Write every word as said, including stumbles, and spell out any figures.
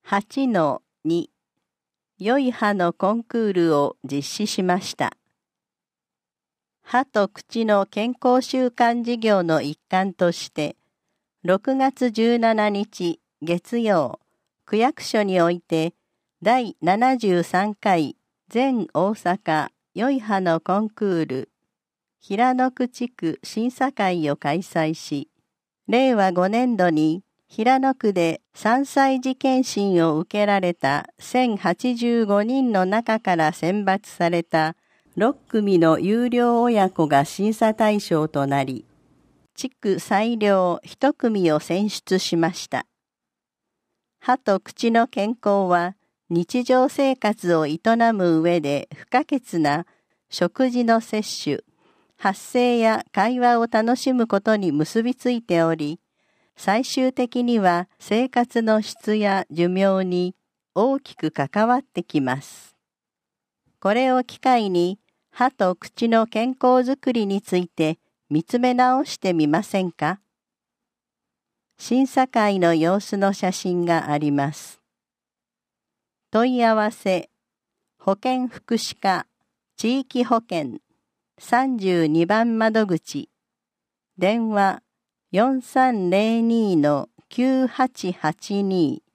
はちのに 良い歯のコンクールを実施しました。歯と口の健康習慣事業の一環として、ろくがつじゅうしちにち月曜、区役所においてだいななじゅうさんかい全大阪良い歯のコンクール平野区地区審査会を開催し、れいわごねんどに平野区でさんさい児検診を受けられたせんはちじゅうごにんの中から選抜されたろっくみの有料親子が審査対象となり、地区最良いちくみを選出しました。歯と口の健康は日常生活を営む上で不可欠な食事の摂取、発声や会話を楽しむことに結びついており、最終的には生活の質や寿命に大きく関わってきます。これを機会に歯と口の健康づくりについて見つめ直してみませんか？審査会の様子の写真があります。問い合わせ、保健福祉課、地域保健、さんじゅうにばん窓口、電話よんさんぜろにのきゅうはちはちに